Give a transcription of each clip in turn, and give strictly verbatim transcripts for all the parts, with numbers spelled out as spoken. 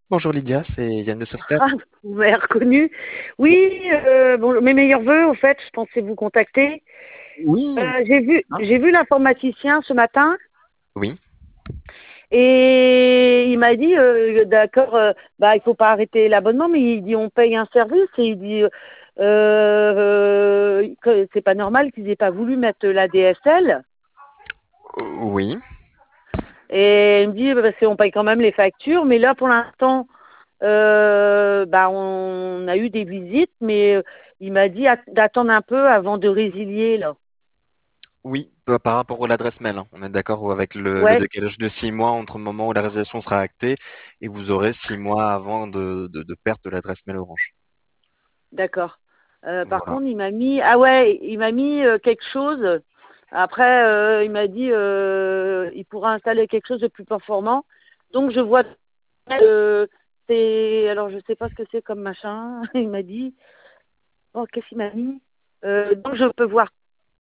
Bonjour Lydia, c'est Yann de Software. Ah, vous m'avez reconnu. Oui, euh, bon, mes meilleurs voeux, au fait, je pensais vous contacter. Oui. Euh, j'ai vu, Hein. j'ai vu l'informaticien ce matin Oui. et il m'a dit, euh, d'accord, euh, bah il faut pas arrêter l'abonnement, mais il dit on paye un service et il dit euh, euh, que c'est pas normal qu'ils aient pas voulu mettre la D S L. Oui. Et il me dit, bah, parce qu'on paye quand même les factures, mais là pour l'instant, euh, bah on a eu des visites, mais euh, il m'a dit at- d'attendre un peu avant de résilier là. Oui, bah, par rapport à l'adresse mail, hein. On est d'accord avec le, le Ouais, décalage de six mois entre le moment où la résiliation sera actée et vous aurez six mois avant de, de, de perte de l'adresse mail Orange. d'accord. Euh, par Voilà. contre, il m'a mis, ah ouais, il m'a mis euh, quelque chose. Après, euh, il m'a dit, euh, il pourra installer quelque chose de plus performant. Donc, je vois, euh, c'est, alors je sais pas ce que c'est comme machin. Il m'a dit, oh, qu'est-ce qu'il m'a mis? Euh, donc, je peux voir.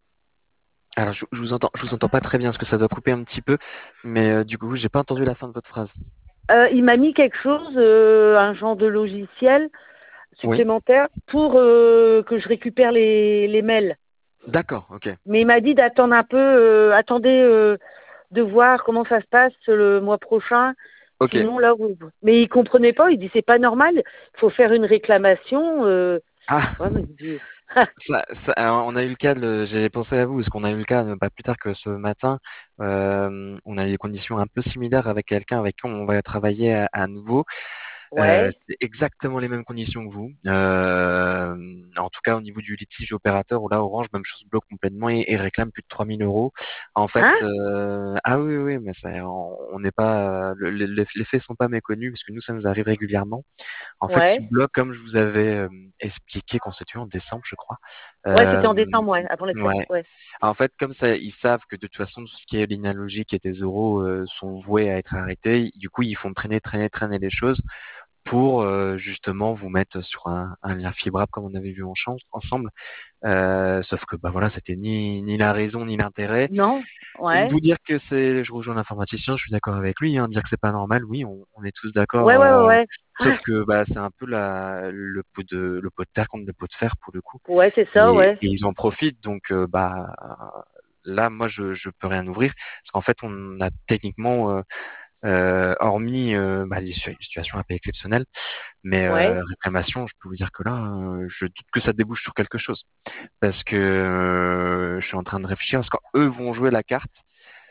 Alors je, je vous entends, je vous entends pas très bien parce que ça doit couper un petit peu, mais euh, du coup j'ai pas entendu la fin de votre phrase. Euh, il m'a mis quelque chose, euh, un genre de logiciel Oui. supplémentaire pour euh, que je récupère les, les mails. D'accord. Ok. Mais il m'a dit d'attendre un peu, euh, attendez euh, de voir comment ça se passe le mois prochain. Ok. Sinon, là, vous... Mais il comprenait pas, il dit c'est pas normal, il faut faire une réclamation. Euh... Ah. Ouais, mais je dis, Ça, ça- alors, on a eu le cas, de- j'ai pensé à vous, parce qu'on a eu le cas, euh, pas plus tard que ce matin, euh, on a eu des conditions un peu similaires avec quelqu'un avec qui on va travailler à, à nouveau. Euh, ouais, c'est exactement les mêmes conditions que vous. Euh, en tout cas, au niveau du litige opérateur, où là, Orange, même chose, bloque complètement et, et réclame plus de trois mille euros. En fait, hein, euh, ah oui, oui, mais ça, on on n'est pas, le- le- les, les faits sont pas méconnus, parce que nous, ça nous arrive régulièrement. En fait, ouais, ils bloquent, comme je vous avais euh, expliqué, qu'on s'était eu en décembre, je crois. ouais, Euh, c'était en décembre, ouais, avant les fêtes, ouais. ouais, En fait, comme ça, ils savent que de toute façon, tout ce qui est ligne logique et des euros euh, sont voués à être arrêtés. Du coup, ils font traîner, traîner, traîner les choses pour euh, justement vous mettre sur un, un lien fibrable comme on avait vu en chan- ensemble. Euh, sauf que bah voilà, c'était ni, ni la raison ni l'intérêt. non, ouais, Vous dire que c'est, je rejoins l'informaticien, je suis d'accord avec lui. Hein, dire que c'est pas normal, oui, on, on est tous ouais, d'accord. ouais, ouais, Euh, ouais, ah, sauf que bah c'est un peu la, le pot de le pot de terre contre le pot de fer pour le coup. ouais, c'est ça, Et, ouais, et ils en profitent. Donc euh, bah là, moi je je peux rien ouvrir parce qu'en fait on a techniquement euh, euh, hormis euh, bah, des situ- situations un peu exceptionnelles, mais ouais, euh, réclamation, je peux vous dire que là, euh, je doute que ça débouche sur quelque chose parce que euh, je suis en train de réfléchir parce qu'eux vont jouer la carte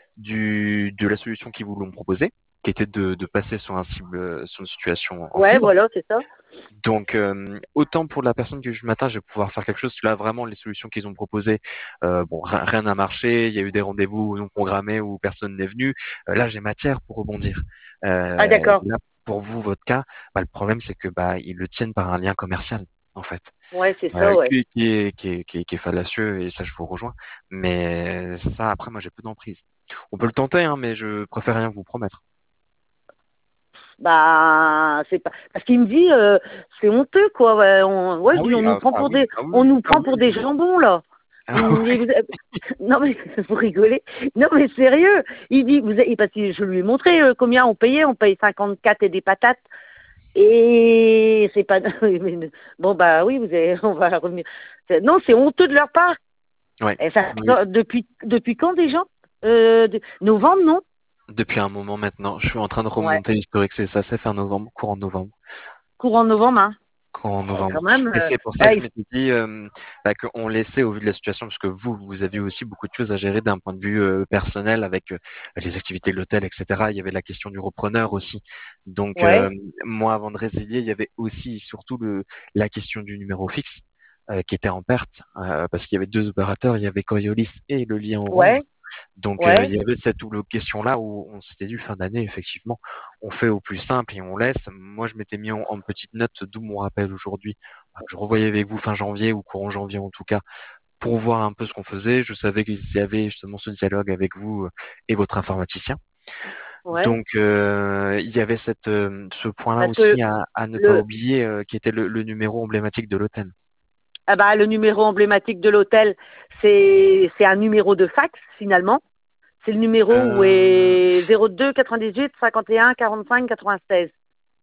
du, de la solution qu'ils vous l'ont proposée, qui était de, de passer sur un cible, sur une situation en ouais, fibre. voilà, c'est ça. Donc, euh, autant pour la personne que je matin, je vais pouvoir faire quelque chose. Là, vraiment, les solutions qu'ils ont proposées, euh, bon, rien rien n'a marché. Il y a eu des rendez-vous non programmés où personne n'est venu. Euh, là, j'ai matière pour rebondir. Ah, Euh, d'accord, là, pour vous, votre cas, bah, le problème, c'est que bah, ils le tiennent par un lien commercial, en fait, ouais, c'est euh, ça, ouais. qui, qui est, qui est, qui est, qui est fallacieux. Et ça, je vous rejoins. Mais ça, après, moi, j'ai peu d'emprise. On peut le tenter, hein, mais je préfère rien vous promettre. Bah, c'est pas parce qu'il me dit euh, c'est honteux quoi. Ouais, on, ouais, Ah je dis on oui, nous ah, prend ah pour oui, des ah oui, on oui, nous ah prend oui, pour des oui. jambons là. Ah Il me dit, ouais. vous avez- non mais vous rigolez. Non mais sérieux. Il dit vous avez, parce que je lui ai montré euh, combien on payait. On paye cinquante-quatre et des patates. Et c'est pas bon bah oui vous avez on va revenir. C'est- Non c'est honteux de leur part. Ouais. Et ça Oui. depuis depuis quand déjà euh, de- novembre non? Depuis un moment maintenant, je suis en train de Ouais. remonter l'historique, c'est ça, c'est fin novembre, courant novembre, Courant novembre hein. courant Et novembre. quand même. Et Euh, c'est pour ça là, que je il- m'étais dit euh, bah, qu'on laissait au vu de la situation, parce que vous, vous aviez aussi beaucoup de choses à gérer d'un point de vue euh, personnel avec euh, les activités de l'hôtel, et cetera. Il y avait la question du repreneur aussi. Donc euh, ouais. moi, avant de résilier, il y avait aussi surtout le, la question du numéro fixe euh, qui était en perte, euh, parce qu'il y avait deux opérateurs, il y avait Coriolis et le lien Orange. Ouais, Donc euh, il ouais, y avait cette double question-là où on s'était dit fin d'année, effectivement, on fait au plus simple et on laisse. Moi, je m'étais mis en, en petite note, d'où mon rappel aujourd'hui, euh, que je revoyais avec vous fin janvier ou courant janvier en tout cas, pour voir un peu ce qu'on faisait. Je savais qu'il y avait justement ce dialogue avec vous euh, et votre informaticien. ouais. Donc euh, il y avait cette, euh, ce point-là Parce que aussi à, à ne pas le, oublier, euh, qui était le, le numéro emblématique de l'hôtel. ah bah, le numéro emblématique de l'hôtel, c'est, c'est un numéro de fax finalement. C'est le numéro où Euh, est zéro deux quatre-vingt-dix-huit cinquante et un quarante-cinq quatre-vingt-seize.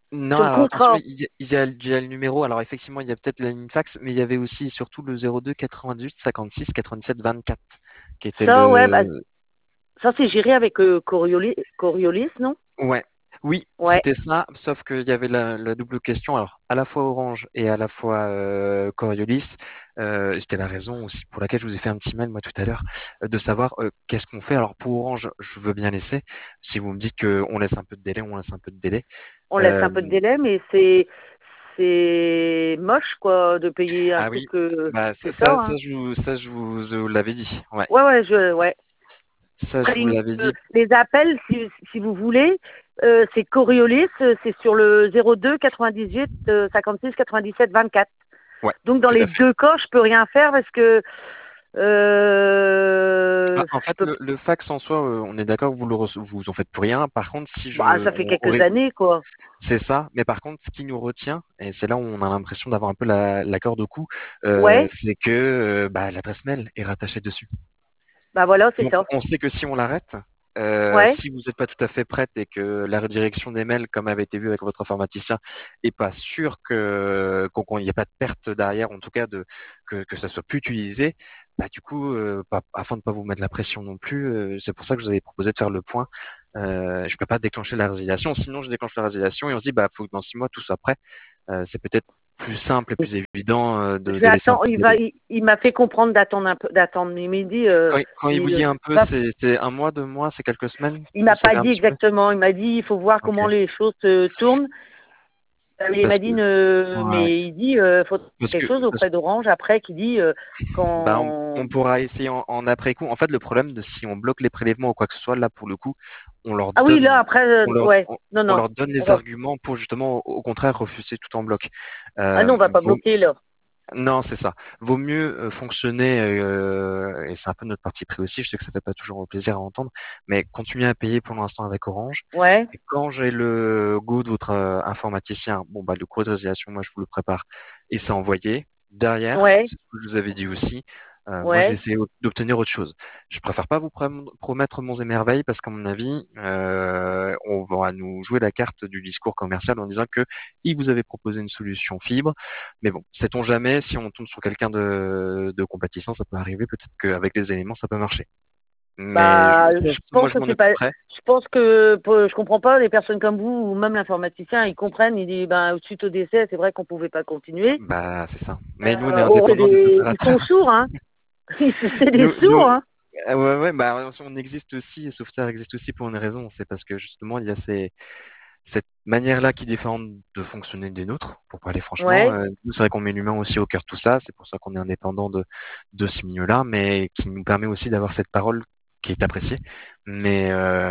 Non, sur le alors attention, contrat. il y, a, il y a il y a le numéro. Alors effectivement, il y a peut-être la ligne fax, mais il y avait aussi et surtout le zéro deux quatre-vingt-dix-huit cinquante-six quatre-vingt-sept vingt-quatre qui était Ça, ouais, bah, le. ça c'est géré avec euh, Coriolis, Coriolis, non? Ouais, oui, Ouais. c'était ça, sauf qu'il y avait la, la double question. Alors, à la fois Orange et à la fois euh, Coriolis, euh, c'était la raison aussi pour laquelle je vous ai fait un petit mail moi tout à l'heure, euh, de savoir euh, qu'est-ce qu'on fait. Alors pour Orange, je veux bien laisser. Si vous me dites qu'on laisse un peu de délai, on laisse un peu de délai. On laisse Euh, un peu de délai, mais c'est c'est moche quoi de payer un ah truc. oui, Euh, bah ça, c'est ça, ça, ça, hein. je vous, ça je vous, je vous l'avais dit. Ouais, Ouais, ouais, je, ouais. ça je Après, vous l'avais euh, dit. les appels, si, si vous voulez, euh, c'est Coriolis, euh, c'est sur le zéro deux quatre-vingt-dix-huit euh, cinquante-six quatre-vingt-dix-sept vingt-quatre. Ouais, Donc dans tout les à fait. deux cas, je peux rien faire parce que Ah, euh, en je fait, peux. le, le fax en soi, euh, on est d'accord, vous le rece- vous en faites plus rien. Par contre, si Bah, je, ça fait on, quelques années, quoi. c'est ça, mais par contre, ce qui nous retient, et c'est là où on a l'impression d'avoir un peu la, la corde au cou, euh, Ouais, c'est que euh, bah, l'adresse mail est rattachée dessus. bah voilà, c'est Donc, ça. on sait que si on l'arrête, euh, Ouais. si vous n'êtes pas tout à fait prête et que la redirection des mails, comme avait été vu avec votre informaticien, est pas sûr que qu'on qu'on- il n'y ait pas de perte derrière, en tout cas de que que ça soit plus utilisé, bah du coup, euh, pas- afin de pas vous mettre la pression non plus, euh, c'est pour ça que je vous avais proposé de faire le point. Euh, je peux pas déclencher la résiliation, sinon je déclenche la résiliation et on se dit bah faut que dans six mois tout soit prêt. Euh, c'est peut-être plus simple et plus évident euh, Je de, vais de laisser un attendre. peu de Il va, délai. il, il m'a fait comprendre d'attendre un peu, d'attendre. Il m'a dit, euh, Quand, il quand il vous il, dit un peu, va- c'est c'est un mois, deux mois, c'est quelques semaines, il vous m'a pas savez un dit petit peu? exactement. Il m'a dit, il faut voir Ok. comment les choses se tournent. Euh, Il Parce m'a que dit, ne- ouais, mais il dit, euh, faut faire parce que quelque chose parce auprès d'Orange après, qui dit euh, bah on, quand. on pourra essayer en, en après coup. En fait, le problème de si on bloque les prélèvements ou quoi que ce soit, là pour le coup, on leur Ah oui, là donne après, euh, on leur ouais, on, non, on non. leur donne On les va- arguments pour justement au, au contraire refuser tout en bloc. Ah non, on va Euh, pas vaut- bloquer là. non, c'est ça. Vaut mieux euh, fonctionner euh, et c'est un peu notre parti pris aussi. Je sais que ça fait pas toujours plaisir à entendre, mais continuer à payer pour l'instant avec Orange. Ouais, Et quand j'ai le go de votre euh, informaticien, bon bah le cours de résiliation, moi je vous le prépare et c'est envoyé. Derrière, ouais, c'est ce que je vous avais dit aussi. Euh, moi, j'ai ouais. essayé d'obtenir autre chose. Je préfère pas vous prom- promettre monts et merveilles parce qu'à mon avis, euh, on va nous jouer la carte du discours commercial en disant que il vous avait proposé une solution fibre. Mais bon, sait-on jamais si on tombe sur quelqu'un de, de compatissant, ça peut arriver. Peut-être qu'avec les éléments, ça peut marcher. Mais je, Bah, ça, je moi, pense je que m'en c'est pas. occuperai. Je pense que pour- je comprends pas les personnes comme vous ou même l'informaticien, ils comprennent. Ils disent, ben suite au décès, c'est vrai qu'on pouvait pas continuer. Bah, c'est ça. Mais nous, on est Euh, oh, c'est indépendants des des- ils sont opérateurs. sourds, hein. C'est des Nous, sourds, nous, hein. ah ouais, ouais, bah, on existe aussi, et Sauveterre existe aussi pour une raison. C'est parce que justement, il y a ces, cette manière-là qui est différente de fonctionner des nôtres, pour parler franchement. Ouais, Euh, nous, c'est vrai qu'on met l'humain aussi au cœur de tout ça. C'est pour ça qu'on est indépendant de, de ce milieu-là, mais qui nous permet aussi d'avoir cette parole qui est appréciée. Mais,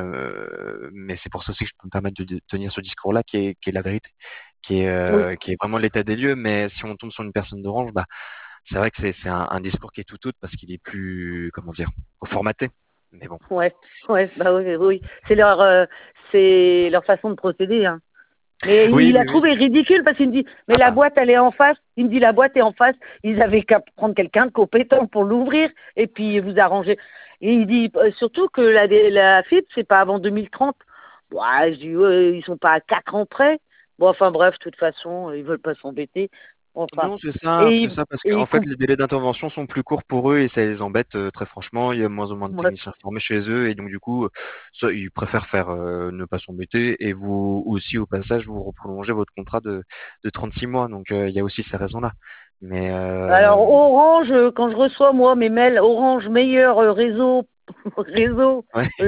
euh, mais c'est pour ça aussi que je peux me permettre de de tenir ce discours-là qui est, qui est la vérité, qui est, oui, euh, qui est vraiment l'état des lieux. Mais si on tombe sur une personne d'Orange, bah, c'est vrai que c'est c'est un, un discours qui est tout autre parce qu'il est plus, comment dire, formaté. Mais bon. ouais, ouais, bah oui, oui. C'est leur, euh, c'est leur façon de procéder, hein. Mais Oui, il a oui, oui. trouvé ridicule parce qu'il me dit, mais Ah la bah, boîte, elle est en face. Il me dit, la boîte est en face. Ils avaient qu'à prendre quelqu'un de compétent pour l'ouvrir et puis vous arranger. Et il dit, euh, surtout que la, la fibre, c'est pas avant deux mille trente. Ouais, je dis, ouais, ils sont pas à quatre ans près. Bon, enfin bref, de toute façon, ils veulent pas s'embêter. Enfin. non, c'est ça, Et, c'est il- ça, parce et qu'en il fait, coupe. les délais d'intervention sont plus courts pour eux et ça les embête euh, très franchement. Il y a moins en moins de Ouais, techniciens formés chez eux et donc du coup, ça, ils préfèrent faire euh, ne pas s'embêter et vous aussi au passage vous reprolongez votre contrat de, de trente-six mois. Donc euh, il y a aussi ces raisons-là. Mais alors euh, Orange, euh, quand je reçois moi mes mails, Orange meilleur euh, réseau, réseau, ouais. euh,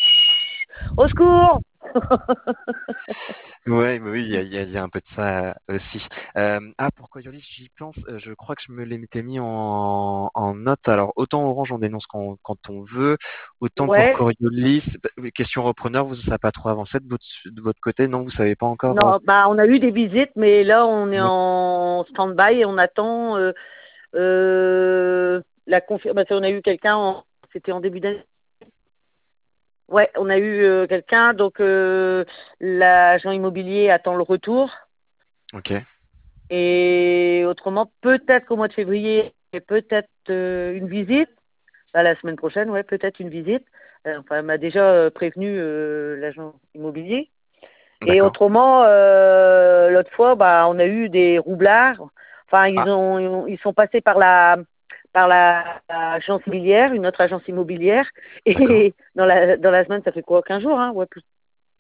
au secours. Ouais, mais oui, il y a, il y a- il y a un peu de ça euh, aussi. Euh, ah, pour Coriolis, j'y pense, euh, je crois que je me l'étais mis en, en note. Alors, autant Orange, on dénonce quand, quand on veut, autant pour Ouais, Coriolis, bah, oui, question repreneur, vous, ça n'a pas trop avancé de votre, de votre côté, non, vous savez pas encore euh, non, bah on a eu des visites, mais là on est ouais. en stand-by et on attend euh, euh, la confirmation. On a eu quelqu'un, en- c'était en début d'année. Ouais, on a eu euh, quelqu'un, donc euh, l'agent immobilier attend le retour. Ok, Et autrement, peut-être qu'au mois de février, et peut-être euh, une visite. Bah, la semaine prochaine, ouais, peut-être une visite. Euh, enfin, elle m'a déjà euh, prévenu euh, l'agent immobilier. Et D'accord. autrement, euh, l'autre fois, bah, on a eu des roublards. Enfin, ils Ah, ont, ils sont passés par la, par la, la agence immobilière, une autre agence immobilière. d'accord. Et dans la, dans la semaine, ça fait quoi, quinze jours, hein, ouais, plus.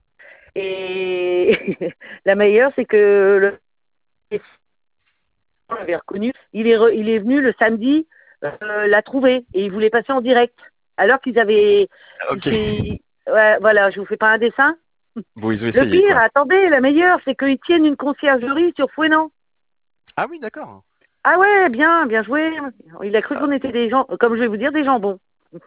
Et la meilleure, c'est que le, on l'avait reconnu. Il est, re- il est venu le samedi euh, la trouver et il voulait passer en direct. Alors qu'ils avaient, ils Ok. s'est- ouais, voilà, je vous fais pas un dessin. Bon, ils ont Le essayé, pire, quoi. attendez, la meilleure, c'est qu'ils tiennent une conciergerie sur Fouesnant. Ah oui, d'accord. Ah ouais, bien, bien joué. Il a cru qu'on était des gens, comme je vais vous dire, des jambons.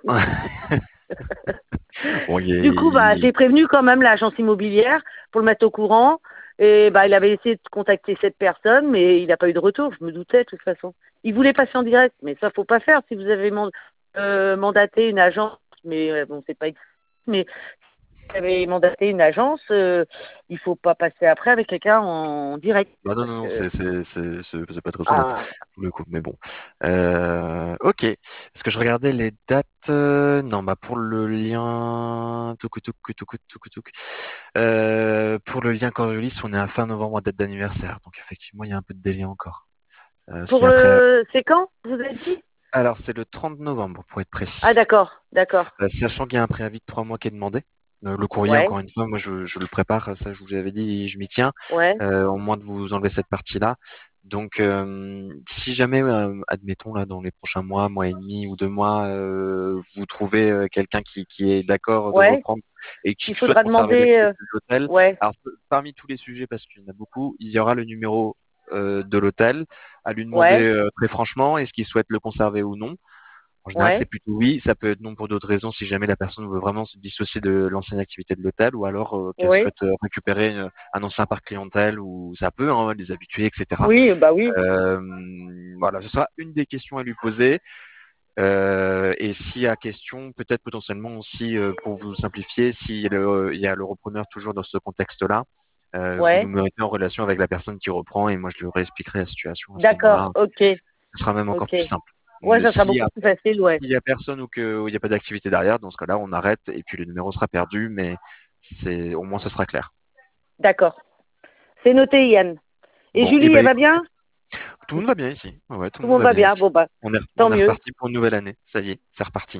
Bon, il Du coup, bah, est... j'ai prévenu quand même l'agence immobilière pour le mettre au courant. Et bah, il avait essayé de contacter cette personne, mais il n'a pas eu de retour. Je me doutais de toute façon. Il voulait passer en direct, mais ça faut pas faire si vous avez mand- euh, mandaté une agence. Mais euh, bon, c'est pas. Mais vous avez mandaté une agence, euh, il faut pas passer après avec quelqu'un en direct. Bah non, Parce non, non, que c'est c'est c'est c'est c'est pas très honnête ah, pour le coup, mais bon. Euh, ok, parce que je regardais les dates. euh, non, bah pour le lien, touc touc touc touc touc touc. Euh, pour le lien Coriolis, on est à fin novembre, date d'anniversaire, donc effectivement il y a un peu de délai encore. Euh, ce qui pour est après. le, c'est quand vous avez dit? Alors c'est le trente novembre pour être Ah précis. d'accord, d'accord. Euh, sachant qu'il y a un préavis de trois mois qui est demandé. Euh, le courrier, Ouais, encore une fois, moi je, je le prépare, ça je vous l'avais dit, je m'y tiens, ouais, euh, au moins de vous enlever cette partie-là. Donc euh, si jamais, euh, admettons là dans les prochains mois, mois et demi ou deux mois, euh, vous trouvez euh, quelqu'un qui, qui est d'accord de ouais. reprendre et qui Il souhaite faudra conserver demander, l'activité euh, de l'hôtel, ouais, alors parmi tous les sujets, parce qu'il y en a beaucoup, il y aura le numéro euh, de l'hôtel à lui demander ouais, euh, très franchement est-ce qu'il souhaite le conserver ou non. En général, c'est ouais, plutôt oui. Ça peut être non pour d'autres raisons si jamais la personne veut vraiment se dissocier de l'ancienne activité de l'hôtel ou alors euh, qu'elle ouais. souhaite euh, récupérer euh, un ancien parc clientèle ou ça peut, hein, les habitués, et cetera. Oui, bah oui. Euh, voilà, ce sera une des questions à lui poser. Euh, et s'il y a question, peut-être potentiellement aussi, euh, pour vous simplifier, s'il il y a le repreneur toujours dans ce contexte-là, euh, vous nous Ouais. mettez en relation avec la personne qui reprend et moi je lui réexpliquerai la situation à ce D'accord, moment-là. ok, Ce sera même encore ok. plus simple. Ouais, Mais ça sera si beaucoup plus facile, ouais. s'il y a personne ou qu'il n'y a pas d'activité derrière, dans ce cas-là, on arrête et puis le numéro sera perdu, mais c'est au moins ce sera clair. D'accord. C'est noté, Yann. Et Bon, et Julie, ben elle va écoutez, bien? tout le monde va bien ici. Ouais, ouais, tout Tout le le monde monde va va bien bien? ici. Bon, bah, On est, tant on est mieux. reparti pour une nouvelle année. Ça y est, c'est reparti.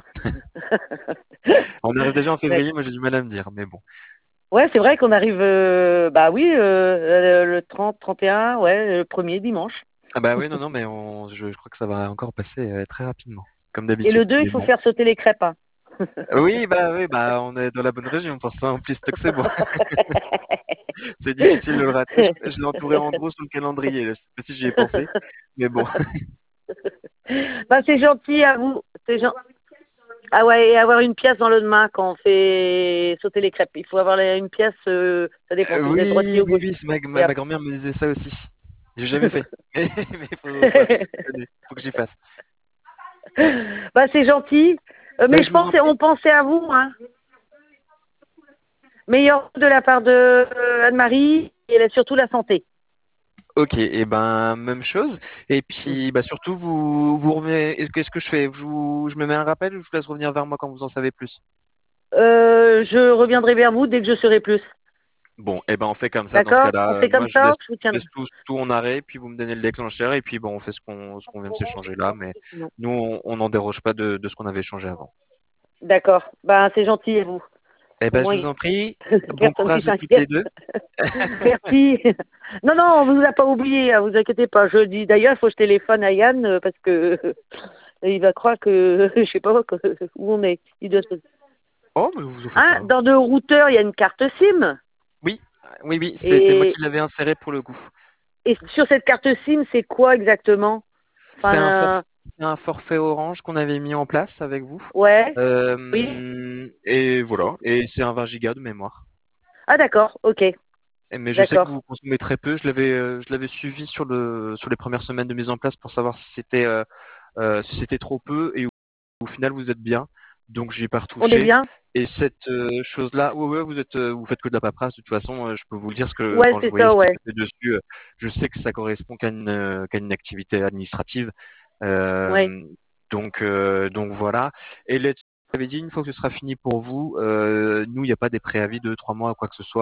On arrive déjà en D'accord. février, moi j'ai du mal à me dire, mais bon. Ouais, c'est vrai qu'on arrive, euh, bah oui, euh, le trente, trente et un, ouais, le premier dimanche. Ah bah oui, non, non, mais on, je, je crois que ça va encore passer euh, très rapidement, comme Et d'habitude. le deux, il Mais faut bon. faire sauter les crêpes, hein. Oui, bah oui, bah on est dans la bonne région pour ça. En plus, que c'est bon. C'est difficile de le rater. Je, je l'ai entouré en gros sur le calendrier. Là. Je sais pas si j'y ai pensé, mais bon. Bah, c'est gentil à vous. C'est gen- Ah ouais, et avoir une pièce dans le main quand on fait sauter les crêpes. Il faut avoir la- une pièce, euh, ça dépend Euh, si vous êtes droitier oui, ou oui, gauche. oui, c'est ma, Et ma, ma après- grand-mère me disait ça aussi. J'ai jamais fait. Mais il faut, faut, faut que j'y fasse. Bah, c'est gentil. Euh, Ben, mais je je vous en pensais, prie. on pensait à vous, hein. Meilleur de la part de euh, Anne-Marie et surtout la santé. Ok, et ben même chose. Et Mm. puis bah surtout vous vous revenez. Qu'est-ce que je fais? Je vous, je me mets un rappel ou je vous laisse revenir vers moi quand vous en savez plus? Euh, je reviendrai vers vous dès que je serai plus. Bon, et ben on fait comme ça dans ce D'accord? cas-là. On Euh, fait comme Moi je ça? laisse, Je vous je tiens. laisse tout, tout en arrêt, puis vous me donnez le déclencheur et puis bon on fait ce qu'on ce qu'on vient de s'échanger là. Mais Non. nous on on n'en déroge pas de, de ce qu'on avait échangé avant. D'accord. Ben, c'est gentil à vous. Eh Au ben je moins, vous en prie. Bon personne qui courage à toutes les s'inquiète. deux. Merci. Non, non, on vous a pas oublié, hein, vous inquiétez pas. Je dis d'ailleurs, il faut que je téléphone à Yann euh, parce que il va croire que je sais pas que- où on est. Il doit se... Oh mais vous en faites Hein, pas. dans le routeur, il y a une carte SIM. Oui, oui, oui, c'était moi Et, qui l'avais inséré pour le coup. et sur cette carte SIM, c'est quoi exactement? C'est un Enfin, forfait, euh, c'est un forfait Orange qu'on avait mis en place avec vous. ouais, oui. Euh, et voilà, et c'est un vingt gigas de mémoire. Ah d'accord, ok, Et- Mais je sais que d'accord. vous consommez très peu. Je l'avais, euh, je l'avais suivi sur le, sur les premières semaines de mise en place pour savoir si c'était, euh, euh, si c'était trop peu et au, au final vous êtes bien. Donc j'y ai pas On est retouché. bien? Et cette euh, chose-là, ouais, ouais, vous êtes, euh, vous faites que de la paperasse. De toute façon, euh, je peux vous le dire parce que Ouais, quand je c'est voyais ça, ce qui ouais. était dessus, euh, je sais que ça correspond qu'à une, euh, qu'à une activité administrative. Ouais. Euh, donc, euh, donc voilà. Et là, vous avez dit une fois que ce sera fini pour vous, euh, nous, il n'y a pas des préavis de trois mois ou quoi que ce soit.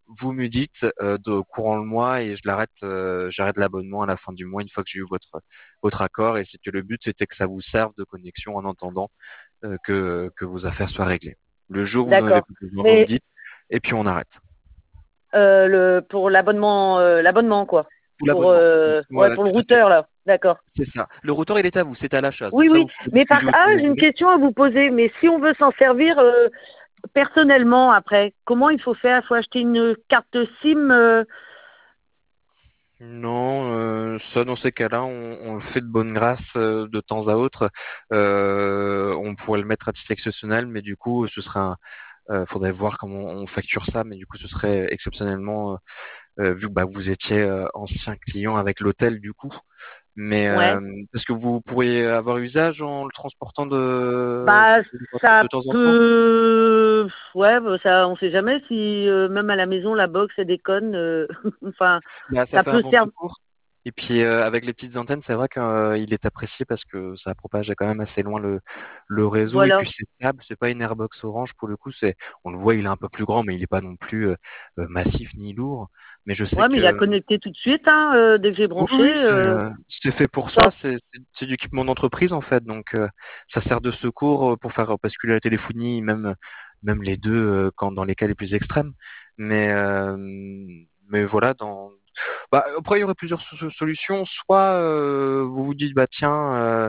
vous me dites euh, de courant le mois et je l'arrête, euh, j'arrête l'abonnement à la fin du mois une fois que j'ai eu votre votre accord. Et c'était le but, c'était que ça vous serve de connexion en attendant euh, que que vos affaires soient réglées. Le jour où vous n'en avez D'accord. plus besoin, vous me Mais dites et puis on arrête. euh, le pour l'abonnement, euh, l'abonnement quoi. Pour Pour l'abonnement. euh, ouais, Voilà, pour le tout à fait. routeur là. D'accord. C'est ça. Le routeur, il est à vous, c'est à l'achat. Oui, Donc ça, oui. vous pouvez Mais par l'utiliser autant ah, que vous j'ai une voulez. question à vous poser. Mais si on veut s'en servir euh, personnellement après, comment il faut faire? Il faut acheter une carte SIM. euh, Non, euh, ça dans ces cas-là, on, on le fait de bonne grâce euh, de temps à autre. Euh, on pourrait le mettre à titre exceptionnel, mais du coup, ce serait un, euh, faudrait voir comment on facture ça, mais du coup, ce serait exceptionnellement euh, vu que bah, vous étiez euh, ancien client avec l'hôtel du coup. Mais Ouais. euh, est-ce que vous pourriez avoir usage en le transportant de, Bah, de, ça de temps en temps? peut. Ouais, bah, ça, on sait jamais si euh, même à la maison la box elle déconne. euh, Enfin, Bah, ça ça fait un peut bon servir. secours. Et puis euh, avec les petites antennes, c'est vrai qu'il est apprécié parce que ça propage quand même assez loin le, le réseau. Et Voilà. puis c'est stable, c'est pas une Airbox Orange pour le coup. C'est, on le voit, il est un peu plus grand, mais il est pas non plus euh, euh, massif ni lourd. Mais je sais Ouais, mais il a que connecté tout de suite hein, euh, dès que j'ai oui, branché. oui, c'est euh, euh, c'est fait pour ça. sans- C'est c'est c'est du équipement d'entreprise en fait. Donc euh, ça sert de secours euh, pour faire basculer la téléphonie, même même les deux euh, quand dans les cas les plus extrêmes. Mais euh, mais voilà, dans bah, après, il y aurait plusieurs so- solutions. Soit euh, vous vous dites, bah tiens, euh,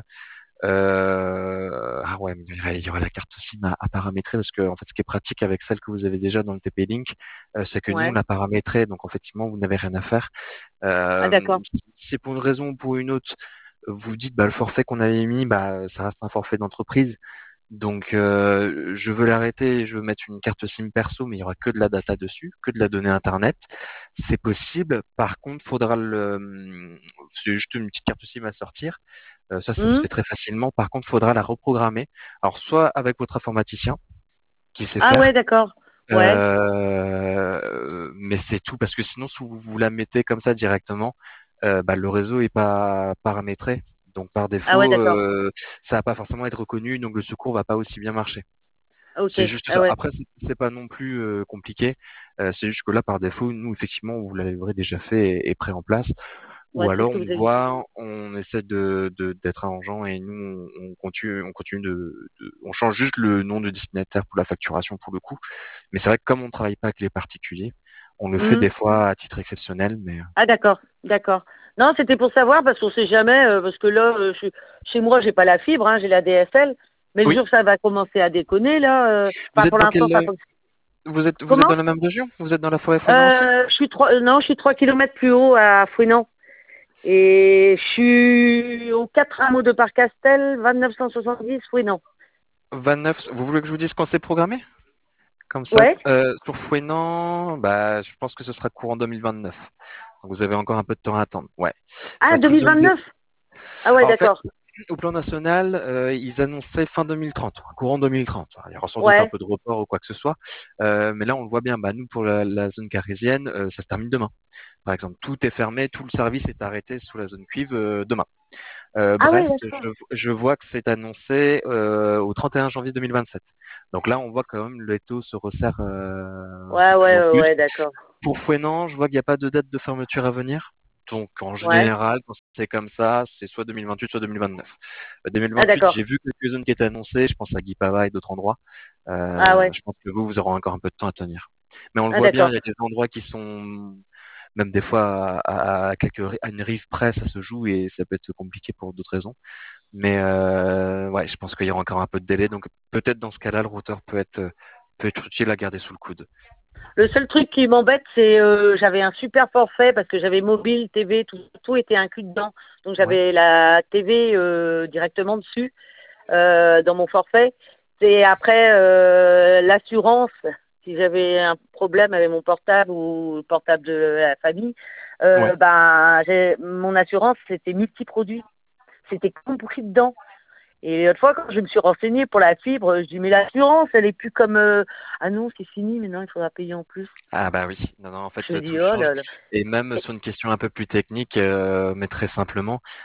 euh, ah ouais, mais il y aurait, il y aurait la carte SIM à, à paramétrer parce que en fait, ce qui est pratique avec celle que vous avez déjà dans le T P-Link, euh, c'est que nous on Ouais. l'a paramétrée, donc effectivement, vous n'avez rien à faire. Ah Euh, d'accord. si c'est pour une raison ou pour une autre, vous dites, bah le forfait qu'on avait mis, bah ça reste un forfait d'entreprise. Donc, euh, je veux l'arrêter et je veux mettre une carte SIM perso, mais il y aura que de la data dessus, que de la donnée Internet. C'est possible. Par contre, faudra le, c'est juste une petite carte SIM à sortir. Euh, ça, ça se Hmm. fait très facilement. Par contre, faudra la reprogrammer. Alors, soit avec votre informaticien qui sait Ah faire, ouais, d'accord. Ouais. euh, mais c'est tout parce que sinon, si vous, vous la mettez comme ça directement, euh, bah, le réseau est pas paramétré. Donc, par Ah ouais, défaut, d'accord. euh, ça va pas forcément être reconnu, donc le secours va pas aussi bien marcher. Ok. C'est juste Ah ça. ouais. Après, c'est c'est pas non plus euh, compliqué. Euh, c'est juste que là, par défaut, nous, effectivement, vous l'avez déjà fait et, et prêt en place. Ou Ouais, c'est ce alors, que vous on avez dit. voit, on essaie de de- d'être arrangeant et nous, on, on continue, on continue de, de- on change juste le nom de destinataire pour la facturation pour le coup. Mais c'est vrai que comme on travaille pas avec les particuliers, on le fait Hmm. des fois à titre exceptionnel. Mais Ah d'accord, d'accord. Non, c'était pour savoir parce qu'on sait jamais, euh, parce que là, euh, je suis- chez moi, j'ai pas la fibre, hein, j'ai la D S L, mais le oui, jour que ça va commencer à déconner, là, euh, vous enfin êtes pour dans l'instant, ça quel, fonctionne. vous êtes vous êtes Comment? dans la même région? Vous êtes dans la forêt Fouesnant aussi? Euh, je suis trois, euh, non, je suis trois kilomètres plus haut à Fouesnant. Et je suis aux quatre hameaux de Parc-Castel, vingt-neuf cent soixante-dix Fouesnant. vingt-neuf. Vous voulez que je vous dise quand c'est programmé? Comme ça, Ouais? euh, sur Fouesnant, bah, je pense que ce sera courant deux mille vingt-neuf. Donc vous avez encore un peu de temps à attendre. Ouais. Ah, Parce qu'ils ont des... deux mille vingt-neuf? Ah ouais, En fait, d'accord. au plan national, euh, ils annonçaient fin deux mille trente, courant deux mille trente. Il y aura sans doute un Ouais. peu de report ou quoi que ce soit. Euh, mais là, on le voit bien. Bah, nous, pour la, la zone carrésienne, euh, ça se termine demain. Par exemple, tout est fermé, tout le service est arrêté sous la zone cuivre euh, demain. Euh, Ah ouais, Brest, d'accord. je, je vois que c'est annoncé euh, au trente et un janvier deux mille vingt-sept. Donc là, on voit quand même le taux se resserre euh, de Ouais, plus ouais, en ouais, plus. ouais, d'accord. Pour Fouesnant, je vois qu'il n'y a pas de date de fermeture à venir. Donc en Ouais. général, quand c'est comme ça, c'est soit deux mille vingt-huit, soit deux mille vingt-neuf. Euh, Ah deux mille vingt-huit, d'accord. j'ai vu quelques zones qui étaient annoncées. Je pense à Guipava et d'autres endroits. Ah Euh, ouais. je pense que vous, vous aurez encore un peu de temps à tenir. Mais on le Ah voit bien, d'accord. il y a des endroits qui sont même des fois à, à, quelques, à une rive près, ça se joue et ça peut être compliqué pour d'autres raisons. Mais euh, ouais, je pense qu'il y aura encore un peu de délai, donc peut-être dans ce cas-là, le routeur peut être peut être utile à garder sous le coude. Le seul truc qui m'embête, c'est euh, j'avais un super forfait parce que j'avais mobile, T V, tout, tout était inclus dedans. Donc Ouais, j'avais la T V euh, directement dessus euh, dans mon forfait. C'est après euh, l'assurance, si j'avais un problème avec mon portable ou le portable de la famille, ouais. euh, ben j'ai, mon assurance c'était multiproduit, c'était compris dedans. Et l'autre fois, quand je me suis renseignée pour la fibre, je dis mais l'assurance, elle est plus comme euh, ah non, c'est fini, maintenant il faudra payer en plus. Ah bah oui, non, non, en Je me fait, tout dis oh change. là là. Et même sur une question un peu plus technique, euh, mais très simplement,